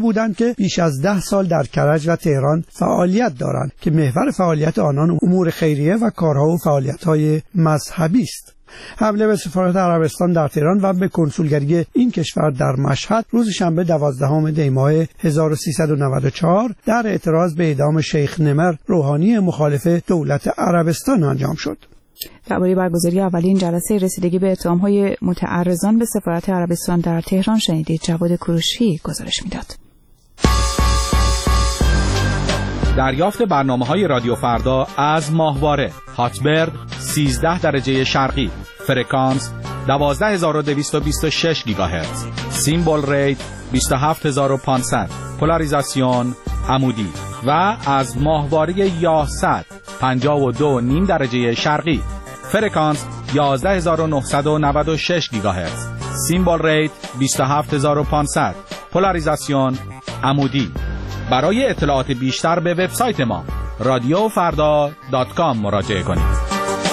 بودند که بیش از 10 سال در کرج و تهران فعالیت دارند که محور فعالیت آنان امور خیریه و کارها و فعالیت‌های مذهبی است. حمله به سفارت عربستان در تهران و به کنسولگری این کشور در مشهد روز شنبه 12 دی ماه 1394 در اعتراض به اعدام شیخ نمر روحانی مخالف دولت عربستان انجام شد. درباره برگزاری اولین جلسه رسیدگی به اتهام‌های متعرضان به سفارت عربستان در تهران شنیدید. جواد کوروشی گزارش می‌داد. دریافت برنامه‌های رادیو فردا از ماهواره هاتبرد 13 درجه شرقی، فرکانس 12226 گیگاهرتز، سیمبل ریت 27500، پولاریزاسیون عمودی و از ماهواره یاهصد 52.5 درجه شرقی، فرکانس 11996 گیگاهرتز، سیمبل ریت 27500، پولاریزاسیون عمودی. برای اطلاعات بیشتر به وبسایت ما radiofarda.com مراجعه کنید.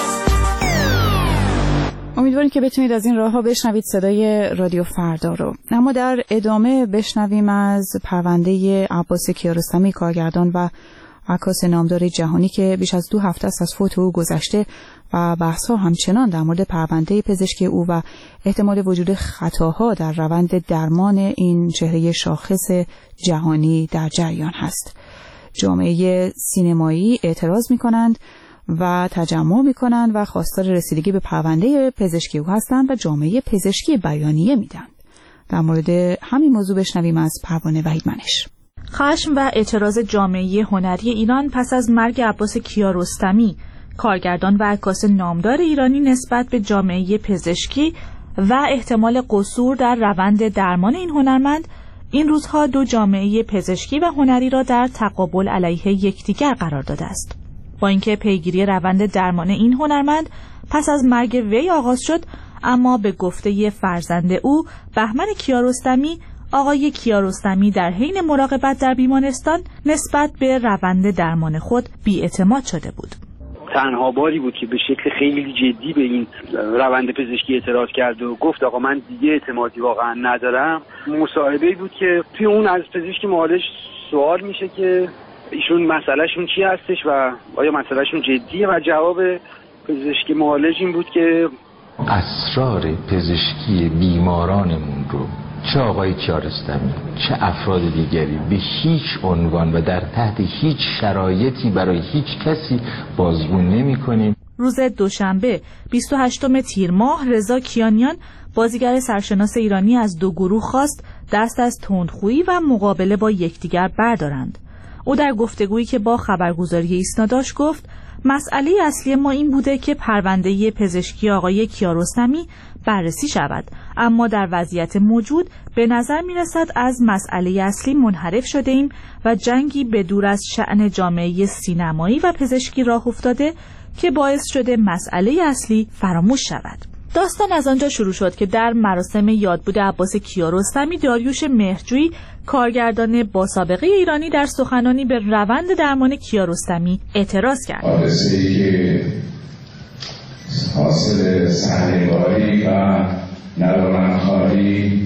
امیدواریم که بتونید از این راه‌ها بشنوید صدای رادیو فردا رو. اما در ادامه بشنویم از پرونده عباس کیارستمی، کارگردان و عکاس نامدار جهانی که بیش از 2 هفته است از فوت او گذشته و بحث‌ها همچنان در مورد پرونده پزشکی او و احتمال وجود خطاها در روند درمان این چهره شاخص جهانی در جریان هست. جامعه سینمایی اعتراض می‌کنند و تجمع می‌کنند و خواستار رسیدگی به پرونده پزشکی او هستند و جامعه پزشکی بیانیه میدن. در مورد همین موضوع بشنویم از پروانه وحیدمنش. خشم و اعتراض جامعه هنری ایران پس از مرگ عباس کیارستمی، کارگردان و عکاس نامدار ایرانی، نسبت به جامعه پزشکی و احتمال قصور در روند درمان این هنرمند، این روزها دو جامعه پزشکی و هنری را در تقابل علیه یکدیگر قرار داده است. با اینکه پیگیری روند درمان این هنرمند پس از مرگ وی آغاز شد، اما به گفته فرزند او بهمن کیارستمی، آقای کیارستمی در حین مراقبت در بیمارستان نسبت به روند درمان خود بی‌اعتماد شده بود. تنها باری بود که به شکل خیلی جدی به این روند پزشکی اعتراض کرد و گفت آقا من دیگه اعتمادی واقعا ندارم. مصاحبه‌ای بود که توی اون از پزشک معالج سوال میشه که ایشون مسئلهشون چی هستش و آیا مسئلهشون جدیه و جواب پزشک معالج این بود که اسرار پزشکی بیمارانمون رو چه آقای کیارستمی چه افراد دیگری به هیچ عنوان و در تحت هیچ شرایطی برای هیچ کسی بازگو نمی کنیم. روز دوشنبه 28 تیر ماه رضا کیانیان، بازیگر سرشناس ایرانی، از دو گروه خواست دست از تندخویی و مقابله با یکدیگر بردارند. او در گفتگویی که با خبرگزاری ایسنا داشت گفت مسئله اصلی ما این بوده که پرونده پزشکی آقای کیارستمی بررسی شود، اما در وضعیت موجود به نظر می رسد از مسئله اصلی منحرف شده ایم و جنگی به دور از شأن جامعه سینمایی و پزشکی راه افتاده که باعث شده مسئله اصلی فراموش شود. داستان از آنجا شروع شد که در مراسم یادبود عباس کیارستمی، داریوش مهرجویی، کارگردان با سابقه ایرانی، در سخنانی به روند درمان کیارستمی اعتراض کرد. حادثه‌ای که حاصل سرنگاری و ندارمخواری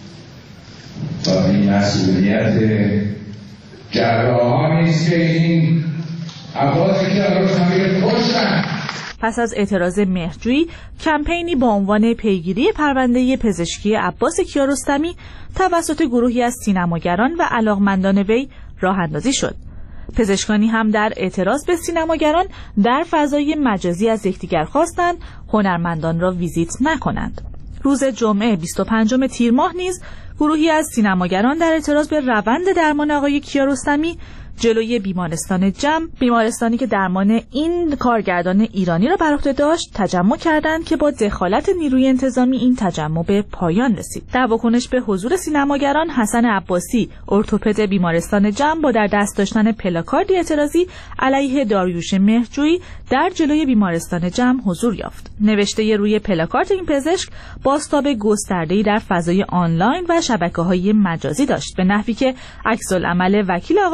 و بی‌مسئولیت جراحانی است که این عباس کیارستمی رو کشتن. پس از اعتراض مهرجویی، کمپینی با عنوان پیگیری پرونده پزشکی عباس کیارستمی توسط گروهی از سینماگران و علاقمندان وی راه اندازی شد. پزشکانی هم در اعتراض به سینماگران در فضای مجازی از یکدیگر خواستند هنرمندان را ویزیت نکنند. روز جمعه 25 تیر ماه نیز گروهی از سینماگران در اعتراض به روند درمان آقای کیارستمی جلوی بیمارستان جم، بیمارستانی که درمان این کارگردان ایرانی را بر عهده داشت، تجمع کردند که با دخالت نیروی انتظامی این تجمع به پایان رسید. در واکنش به حضور سینماگران، حسن عباسی، ارتوپد بیمارستان جم، با در دست داشتن پلاکاردی اعتراضی علیه داریوش مهرجویی در جلوی بیمارستان جم حضور یافت. نوشته روی پلاکارد این پزشک بازتاب گسترده‌ای در فضای آنلاین و شبکه‌های مجازی داشت، به نحوی که عکس‌العمل وکیل آقای مهرجویی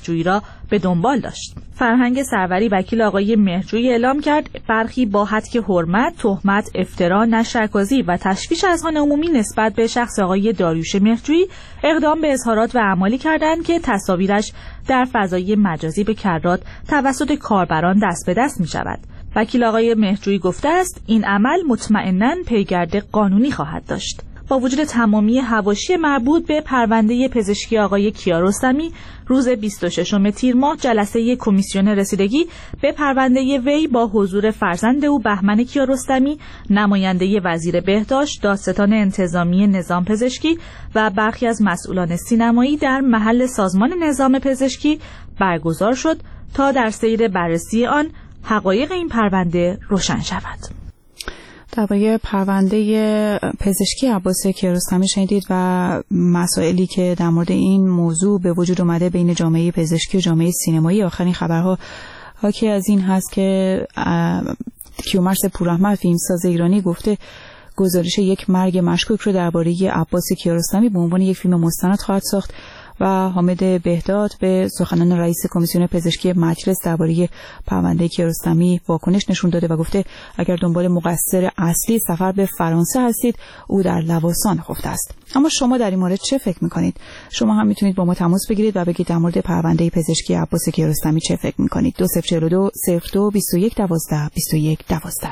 مهرجویی را به دنبال داشت. فرهنگ سروری وکیل آقای مهرجویی اعلام کرد برخی با هتک حرمت، تهمت، افترا، نشرکازی و تشویش اذهان عمومی نسبت به شخص آقای داریوش مهرجویی اقدام به اظهارات و اعمالی کردند که تصاویرش در فضای مجازی به کرات توسط کاربران دست به دست می شود. وکیل آقای مهرجویی گفته است این عمل مطمئناً پیگرد قانونی خواهد داشت. با وجود تمامی حواشی مربوط به پرونده پزشکی آقای کیارستمی، روز 26 تیر ماه جلسه کمیسیون رسیدگی به پرونده وی با حضور فرزند او بهمن کیارستمی، نماینده وزیر بهداشت، دادستان انتظامی نظام پزشکی و برخی از مسئولان سینمایی در محل سازمان نظام پزشکی برگزار شد تا در سیر بررسی آن حقایق این پرونده روشن شود. درباره پرونده پزشکی عباس کیارستمی شنیدید و مسائلی که در مورد این موضوع به وجود اومده بین جامعه پزشکی و جامعه سینمایی. آخرین خبرها حاکی از این هست که کیومرث پوراحمد فیلمساز ایرانی گفته گزارش یک مرگ مشکوک رو درباره عباس کیارستمی به عنوان یک فیلم مستند خواهد ساخت و حامد بهداد به سخنان رئیس کمیسیون پزشکی مجلس درباره پرونده کیارستمی واکنش نشون داده و گفته اگر دنبال مقصر اصلی سفر به فرانسه هستید او در لواسان خفته است. اما شما در این مورد چه فکر میکنید؟ شما هم میتونید با ما تماس بگیرید و بگید در مورد پرونده پزشکی عباس کیارستمی چه فکر میکنید. 2042 02 21 12 21 12.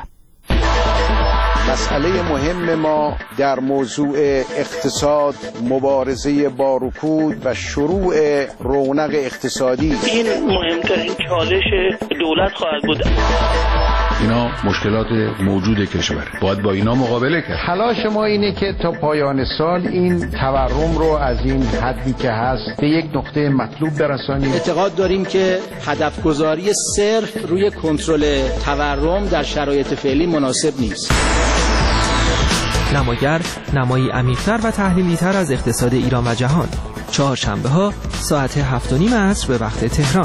مسئله مهم ما در موضوع اقتصاد، مبارزه با رکود و شروع رونق اقتصادی، این مهمترین چالش دولت خواهد بود. اینا مشکلات موجود کشور، باید با اینا مقابله کرد. تلاش ما اینه که تا پایان سال این تورم رو از این حدی که هست به یک نقطه مطلوب برسانیم. اعتقاد داریم که هدف گذاری صرف روی کنترل تورم در شرایط فعلی مناسب نیست. نماگر نمایی عمیق‌تر و تحلیلی‌تر از اقتصاد ایران و جهان، چهارشنبه‌ها ساعت 7:30 عصر به وقت تهران.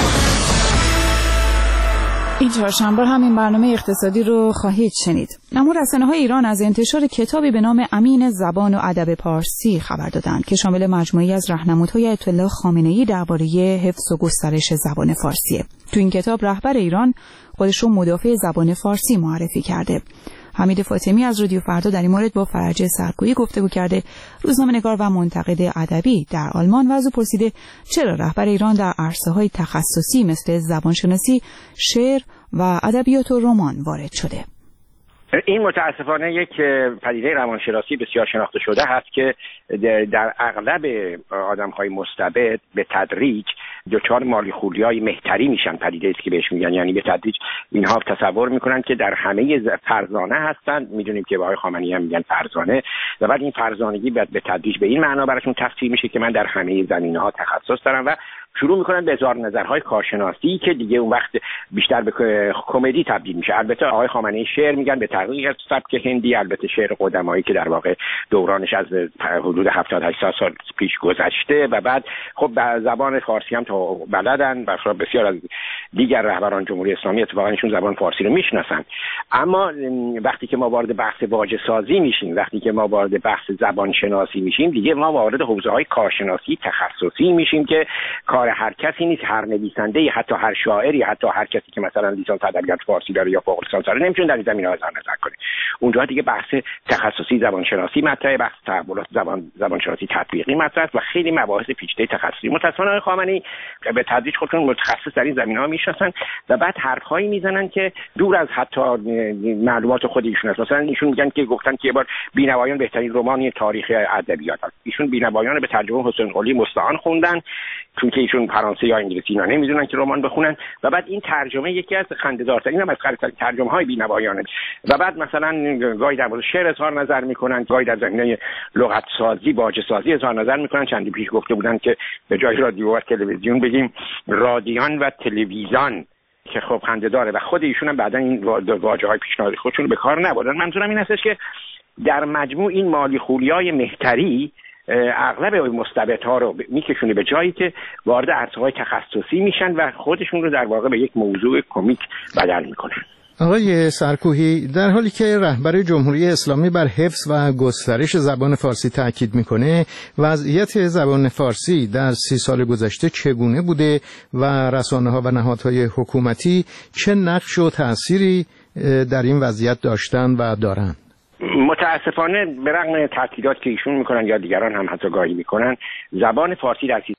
این چهارشنبه هم این برنامه اقتصادی رو خواهید شنید. اما رسانه‌های ایران از انتشار کتابی به نام امین زبان و ادب پارسی خبر دادند که شامل مجموعه‌ای از راهنمودهای آیت الله خامنه‌ای درباره حفظ و گسترش زبان فارسیه. تو این کتاب رهبر ایران خودش رو مدافع زبان فارسی معرفی کرده. حمید فاطمی از رادیو فردا در این مورد با فرجه سرکویی گفتگو کرده. روزنامه‌نگار و منتقد ادبی در آلمان و از او پرسیده چرا رهبر ایران در عرصه‌های تخصصی مثل زبانشناسی، شعر و ادبیات و رمان وارد شده. این متاسفانه یک پدیده روانشناسی بسیار شناخته شده هست که در اغلب آدم‌های مستبد به تدریج دچار مالی خولیای مهتری میشن. پدیده است که بهش میگن، یعنی به تدریج اینها تصور میکنن که در همه فرزانه هستن. میدونیم که آقای خامنه‌ای هم میگن فرزانه، و بعد این فرزانگی به تدریج به این معنا براشون تفسیر میشه که من در همه زمینه‌ها تخصص دارم و شروع میکنن به اظهار نظرهای کارشناسی که دیگه اون وقت بیشتر به کمدی تبدیل میشه. البته آقای خامنه‌ای شعر میگن به تحقیق از سبک هندی، البته شعر قدمایی که در واقع دورانش از حدود 70-80 سال پیش گذشته، و بعد خب زبان فارسی هم تا بلدن و بسیار از دیگر رهبران جمهوری اسلامی اتفاقا ایشون زبان فارسی رو میشناسن. اما وقتی که ما وارد بحث واژه سازی میشیم، وقتی که ما وارد بحث زبان شناسی میشیم، دیگه ما وارد حوزه‌های کارشناسی تخصصی میشیم که کار هر کسی نیست. هر نویسنده‌ای، حتی هر شاعری، حتی هر کسی که مثلا لیسانس ادبیات فارسی داره یا فوق لیسانس داره نمیتونه در این زمینه اظهار نظر کنه. اونجا دیگه بحث تخصصی زبان شناسی مطرحه، بحث تحولات زبان شناسی تطبیقی مطرحه و خیلی مباحث پیچیده تخصصی. متأسفانه آقای خامنه‌ای به تدریج خودشون متخصص در این زمینه‌ها میشناسن و بعد حرفایی میزنن که دور از حتی معلومات خود ایشون است. مثلا ایشون میگن که گفتن که یه بار بینوایان بهترین رمان تاریخ ادبیات است. ایشون بینوایان رو به ترجمه حسین قلی مستعان خوندن، چون که ایشون فرانسه یا انگلیسی اینا نمیدونن که رمان بخونن، و بعد این ترجمه یکی از خنده‌دارترین و مسخره‌ترین ترجمه‌های بینوایانه. و بعد مثلا گاهی در مورد شعر اظهار نظر میکنن، گاهی در زمینه لغت سازی، واژه سازی اظهار نظر میکنن. چندی پیش گفته بودن که به جای رادیو و تلویزیون بگیم رادیان و تلویزیون، که خب خنده داره، و خود ایشون هم بعدن این واژه‌های پیشنهادی خودشون رو به کار نبردن. منظورم این هستش که در مجموع این مالی خولیای مهتری اغلب مستبدها رو میکشونه به جایی که وارد عرصه‌های تخصصی میشن و خودشون رو در واقع به یک موضوع کمیک بدل میکنن. آقای سرکوهی، در حالی که رهبر جمهوری اسلامی بر حفظ و گسترش زبان فارسی تاکید میکنه، وضعیت زبان فارسی در 30 سال گذشته چگونه بوده و رسانه‌ها و نهادهای حکومتی چه نقش و تأثیری در این وضعیت داشتن و دارن؟ متاسفانه به رغم تاکیدات که ایشون میکنن یا دیگران هم حتی گاهی میکنن، زبان فارسی در